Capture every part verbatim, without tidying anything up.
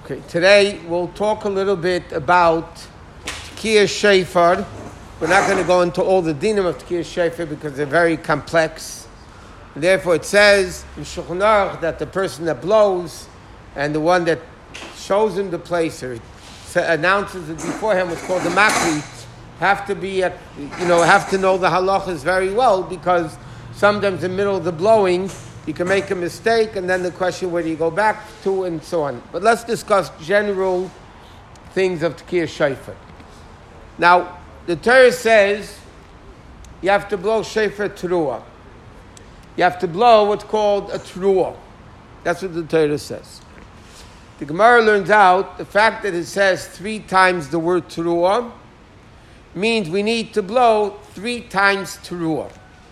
Okay, today we'll talk a little bit about Tekiyah Shofar. We're not going to go into all the dinim of Tekiyah Shofar because they're very complex. And therefore it says in Shulchan Aruch that the person that blows and the one that shows him the place or announces it beforehand, what's called the makri, have to be, at, you know, have to know the halachas very well, because sometimes in the middle of the blowing you can make a mistake, and then the question, where do you go back to, and so on. But let's discuss general things of Tekiyah Shofar. Now, the Torah says you have to blow Shofar Teruah. You have to blow what's called a Teruah. That's what the Torah says. The Gemara learns out the fact that it says three times the word Teruah means we need to blow three times Teruah.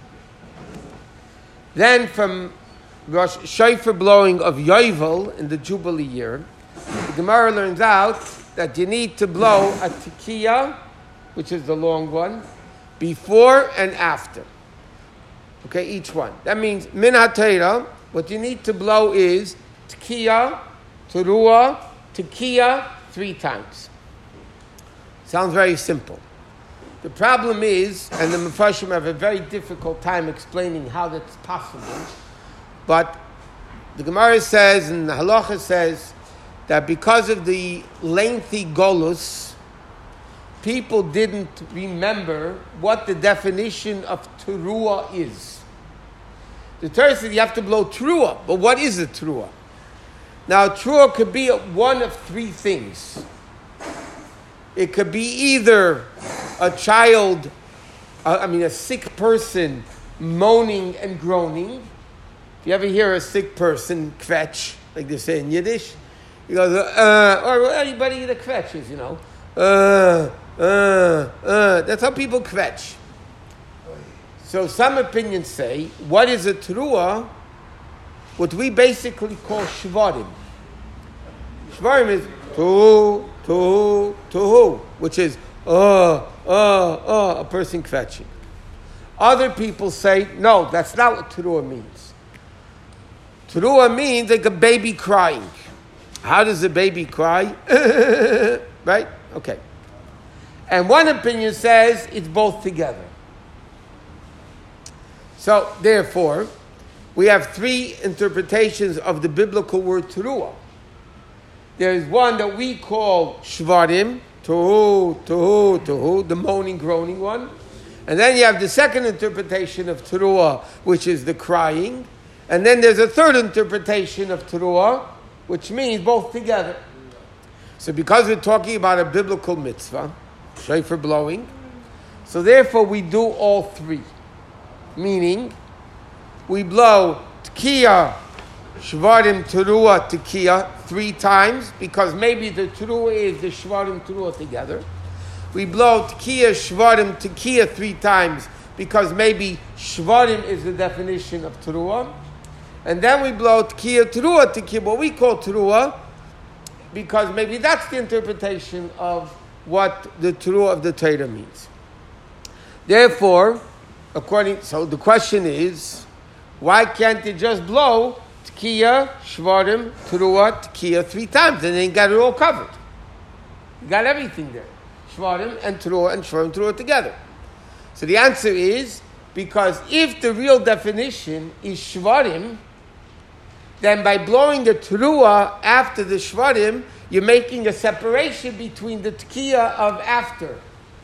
Then from Rosh Shofar blowing of Yovel in the Jubilee year, the Gemara learns out that you need to blow a Tekiyah, which is the long one, before and after. Okay, each one. That means Min HaTorah, what you need to blow is Tekiyah, Teruah, Tekiyah, three times. Sounds very simple. The problem is, and the Mepharshim have a very difficult time explaining how that's possible, but the Gemara says, and the Halacha says, that because of the lengthy Golus, people didn't remember what the definition of Teruah is. The Torah says you have to blow Teruah, but what is a Teruah? Now, Teruah could be one of three things. It could be either a child, uh, I mean a sick person moaning and groaning. If you ever hear a sick person kvetch, like they say in Yiddish, he goes, uh, or anybody that kvetches, you know, uh, uh, uh, that's how people kvetch. So some opinions say, what is a Teruah? What we basically call shvarim. Shvarim is tuhu, tuhu, tuhu, which is uh, uh, uh, a person kvetching. Other people say, no, that's not what Teruah means. Teruah means like a baby crying. How does a baby cry? Right? Okay. And one opinion says it's both together. So, therefore, we have three interpretations of the biblical word Teruah. There is one that we call shvarim, tuhu, tuhu, tuhu, the moaning, groaning one. And then you have the second interpretation of Teruah, which is the crying. And then there's a third interpretation of Teruah, which means both together. So because we're talking about a biblical mitzvah, shofar blowing, so therefore we do all three. Meaning, we blow Tekiyah, Shvarim, Teruah, Tekiyah three times, because maybe the Teruah is the Shvarim, Teruah together. We blow Tekiyah, Shvarim, Tekiyah three times, because maybe Shvarim is the definition of Teruah. And then we blow Tekiyah, Teruah, Tekiyah, what we call Teruah, because maybe that's the interpretation of what the Teruah of the Torah means. Therefore, according, so the question is, why can't you just blow Tekiyah, Shvarim, Teruah, Tekiyah three times, and then you got it all covered? You got everything there. Shvarim and Teruah and Shvarim, Teruah together. So the answer is, because if the real definition is Shvarim, then by blowing the Teruah after the Shvarim, you're making a separation between the Tekiyah of after.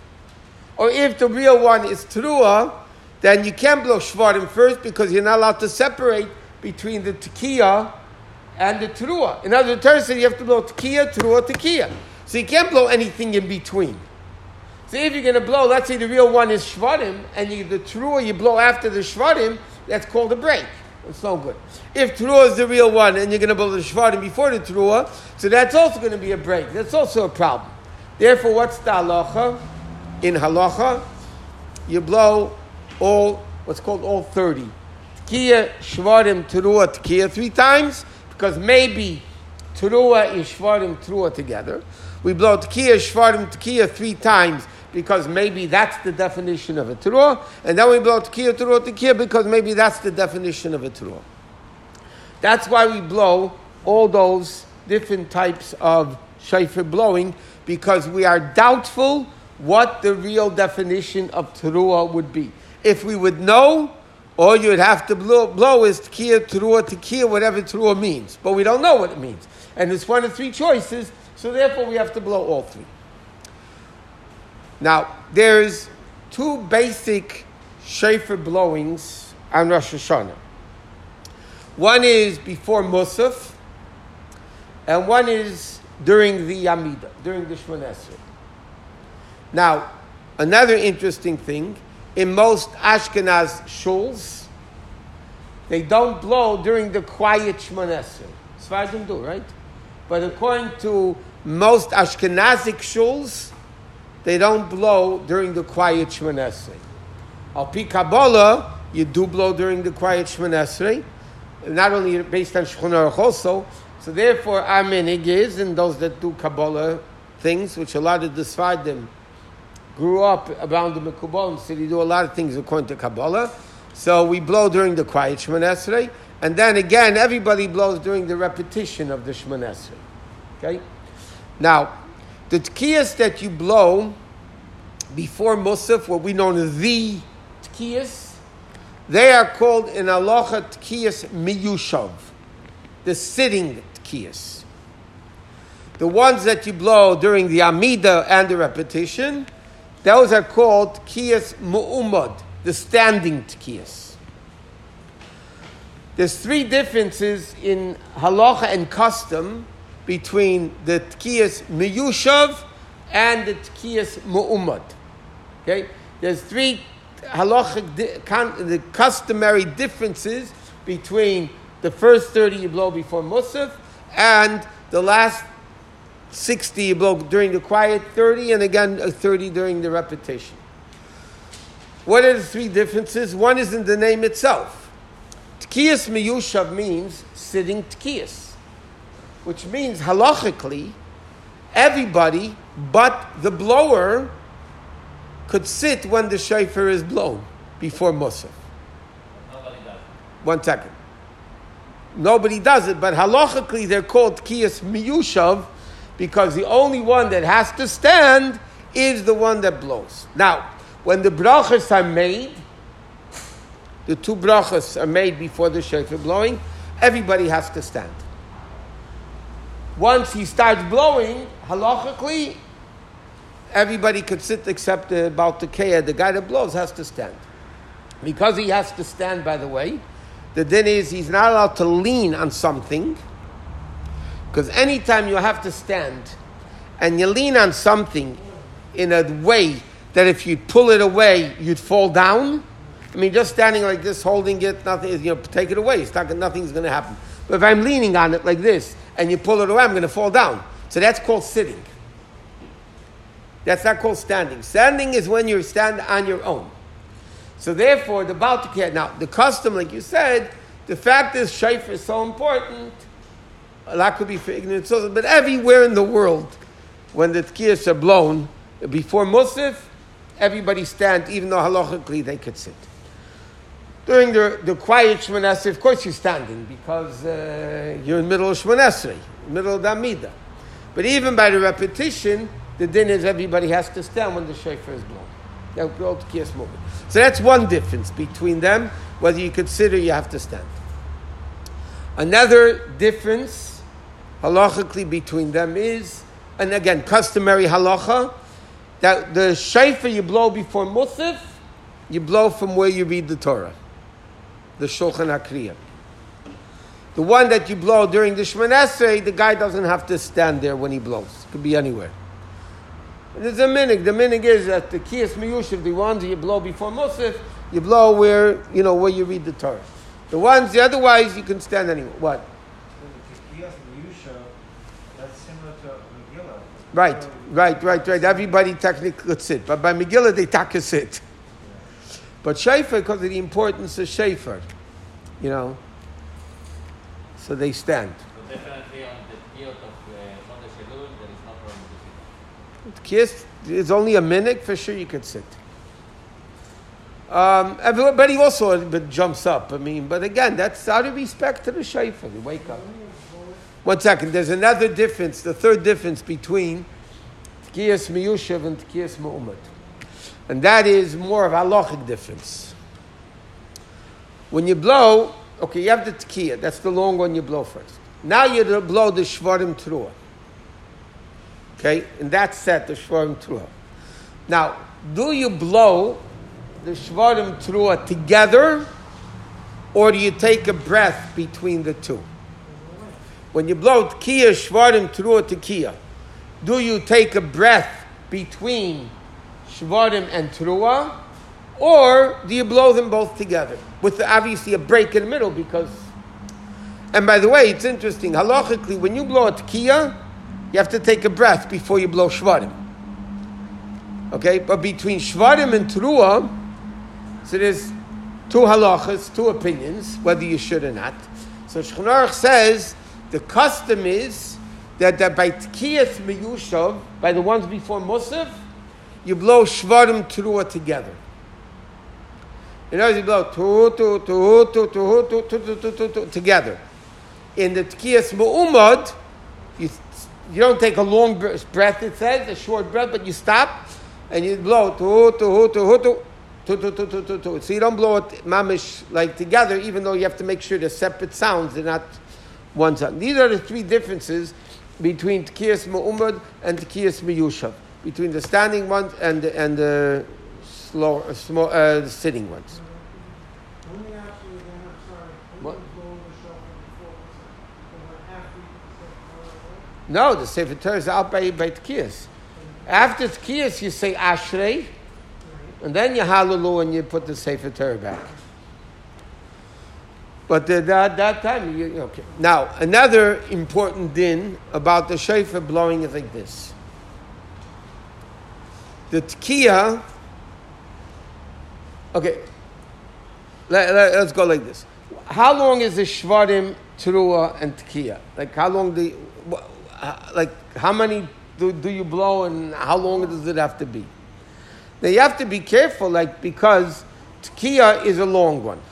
Or if the real one is Teruah, then you can't blow Shvarim first, because you're not allowed to separate between the Tekiyah and the Teruah. In other words, you have to blow Tekiyah, Teruah, Tekiyah. So you can't blow anything in between. So if you're going to blow, let's say the real one is Shvarim, and you, the Teruah you blow after the Shvarim, that's called a break. It's no good. If Teruah is the real one, and you're going to blow the Shvarim before the Teruah, so that's also going to be a break. That's also a problem. Therefore, what's the halacha? In halacha, you blow all, what's called all thirty. Tekiyah, Shvarim, Teruah, Tekiyah three times, because maybe Teruah is Shvarim, Teruah together. We blow Tekiyah, Shvarim, Tekiyah three times, because maybe that's the definition of a Teruah. And then we blow Tekiyah, Teruah, Tekiyah, because maybe that's the definition of a Teruah. That's why we blow all those different types of shofar blowing because we are doubtful what the real definition of teruah would be. If we would know, all you would have to blow, blow is tekiah, teruah, tekiah, whatever teruah means. But we don't know what it means. And it's one of three choices, so therefore we have to blow all three. Now, there's two basic shofar blowings on Rosh Hashanah. One is before Musaf, and one is during the Amidah, during the Shmoneh Esrei. Now, another interesting thing, in most Ashkenaz shuls, they don't blow during the quiet Shmoneh Esrei. Sephardim do, right? But according to most Ashkenazic shuls, they don't blow during the quiet Shmoneh Esrei. Al Pi Kabbalah, you do blow during the quiet Shmoneh Esrei, not only based on Shulchan Aruch also. So therefore, our minhag is, and those that do Kabbalah things, which a lot of the Sephardim grew up around the Mekubalim, so they do a lot of things according to Kabbalah. So we blow during the quiet Shmoneh Esrei, and then again, everybody blows during the repetition of the Shmoneh Esrei. Okay? Now, the tkiyas that you blow before Musaf, what we know as the tkiyas, they are called in halacha tkiyas miyushav, the sitting tkiyas. The ones that you blow during the Amidah and the repetition, those are called tkiyas mu'umad, the standing tkiyas. There's three differences in halacha and custom between the tkiyas miyushav and the tkiyas mu'umad. Okay? There's three halachic, the customary differences between the first thirty you blow before Musaf and the last sixty you blow during the quiet thirty, and again a thirty during the repetition. What are the three differences? One is in the name itself. Tkiyas miyushav means sitting tkiyas, which means halachically everybody but the blower could sit when the shofar is blown before Musaf. Nobody does it. One second. Nobody does it, but halachically they're called tkiyas miyushav because the only one that has to stand is the one that blows. Now, when the brachas are made, the two brachas are made before the shofar blowing, everybody has to stand. Once he starts blowing, halachically, everybody could sit except the Baal Tekeya, the guy that blows, has to stand. Because he has to stand, by the way, the din is he's not allowed to lean on something, because anytime you have to stand and you lean on something in a way that if you pull it away, you'd fall down. I mean, just standing like this, holding it, nothing, you know, take it away. It's not, nothing's going to happen. But if I'm leaning on it like this and you pull it away, I'm going to fall down. So that's called sitting. That's not called standing. Standing is when you stand on your own. So therefore, the Baal Tekeya, now the custom, like you said, the fact is shofar is so important. A lot could be for ignorance, but everywhere in the world, when the tkiyas are blown before Musaf, everybody stands, even though halachically they could sit. During the, the quiet Shmoneh Esrei, of course you're standing because uh, you're in the middle of Shmoneh Esrei, middle of the Amidah. But even by the repetition, the din is everybody has to stand when the shofar is blown. So that's one difference between them, whether you consider you have to stand. Another difference, halachically, between them is, and again, customary halacha, that the shofar you blow before Musaf, you blow from where you read the Torah, the Shulchan HaKriyah. The one that you blow during the Shmoneh Esrei, the guy doesn't have to stand there when he blows. It could be anywhere. And there's a minhag. The minhag is that the Kiyas Miyushav, the ones that you blow before Musaf, you blow where, you know, where you read the Torah. The ones, the otherwise, you can stand anywhere. What? So the Kiyas Miyushav, that's similar to Megillah. Right, right, right, right. Everybody technically could sit. But by Megillah, they taka sit. Yeah. But shofar, because of the importance of shofar, you know, so they stand. So definitely on the kiyot of Chodesh Elul, there is no problem to sit. Kiss is only a minute, for sure you could sit. Um, everybody also a bit jumps up. I mean, but again, that's out of respect to the shofar. You wake up. One second. There's another difference, the third difference between Tkiyas Miyushav and Tkiyas Mu'umad. And that is more of a halachic difference. When you blow, okay, you have the Tkiyah. That's the long one you blow first. Now you blow the Shvarim Teruah. Okay? In that set, the Shvarim Teruah. Now, do you blow the Shvarim Teruah together, or do you take a breath between the two? When you blow Tkiyah, Shvarim Teruah, Tkiyah, do you take a breath between Shvarim and Teruah, or do you blow them both together? With the, obviously a break in the middle, because... And by the way, it's interesting. Halachically, when you blow a Tkiyah, you have to take a breath before you blow Shvarim. Okay? But between Shvarim and Teruah, so there's two halachas, two opinions, whether you should or not. So Shulchan Aruch says, the custom is that, that by Tkiyas Miyushav, by the ones before Musaf, you blow Shvarim Teruah together. In other words, you blow tu tu tu tu tu tu tu tu tu tu together. In the Tkiyas Mu'umad, you you don't take a long breath. It says a short breath, but you stop and you blow tu tu tu tu tu tu tu tu tu tu. So you don't blow it mamish like together, even though you have to make sure they're separate sounds. They're not one sound. These are the three differences between Tkiyas Mu'umad and Tkiyas Miyushav, between the standing ones and the, and the slow, uh, small, uh, the sitting ones. Let me ask you again, I'm sorry. What? Blow the shofar before, after you say, No, the Sefer Torah is out by, by Tkiyas. After Tkiyas, you say Ashrei, and then you Hallelu and you put the Sefer Torah back. But at that, that time, you, okay. Now, another important din about the shofar blowing is like this. The Tkiyah, okay, let, let, let's go like this. How long is the Shvarim, Teruah, and Tkiyah? Like how long do you, like how many do, do you blow and how long does it have to be? Now you have to be careful, like, because Tkiyah is a long one.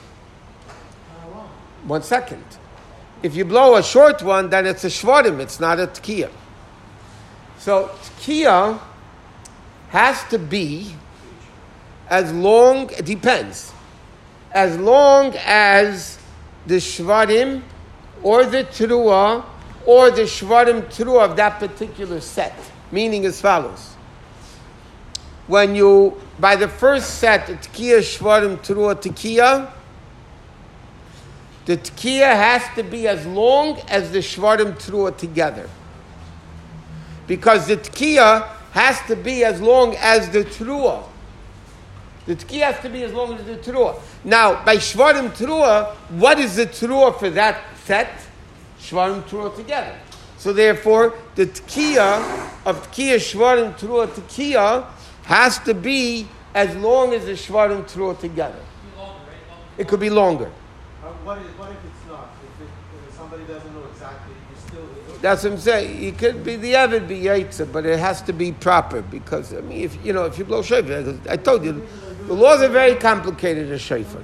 One second. If you blow a short one, then it's a Shvarim, it's not a Tkiyah. So Tkiyah has to be as long, it depends, as long as the Shvarim or the Teruah or the Shvarim Teruah of that particular set. Meaning as follows. When you, by the first set, Tkiyah, Shvarim, Teruah, Tkiyah, the Tkiyah has to be as long as the Shvarim Teruah together. Because the Tkiyah has to be as long as the Teruah. The Tkiyah has to be as long as the Teruah. Now, by Shvarim Teruah, what is the Teruah for that set? Shvarim Teruah together. So therefore, the Tkiyah of Tkiyah, Shvarim Teruah, Tkiyah has to be as long as the Shvarim Teruah together. It could be longer. Uh, what, is, what if it's not? If, it, if somebody doesn't know exactly, you still... That's what I'm saying. It could be the Evid be Yaitza, but it has to be proper because, I mean, if you know, if you blow shofar, I told you, the laws are very complicated as shofar.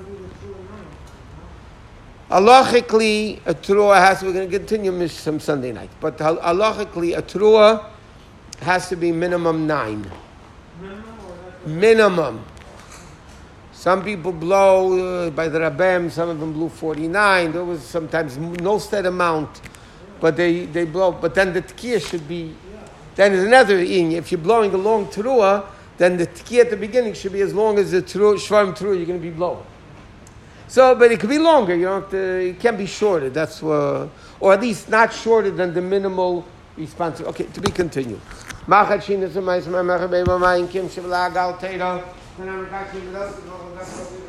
Halachically, a teruah has, we're going to continue some Sunday night, but halachically, a teruah has to be minimum nine. Minimum. Some people blow uh, by the Rabbim, some of them blew forty-nine. There was sometimes no set amount, but they, they blow. But then the Tkiyah should be, then there's another in. If you're blowing a long teruah, then the Tkiyah at the beginning should be as long as the teruah, Shvarim teruah you're going to be blowing. So, but it could be longer. You don't have to, it can't be shorter. That's uh, or at least not shorter than the minimal responsibility. Okay, to be continued. Machat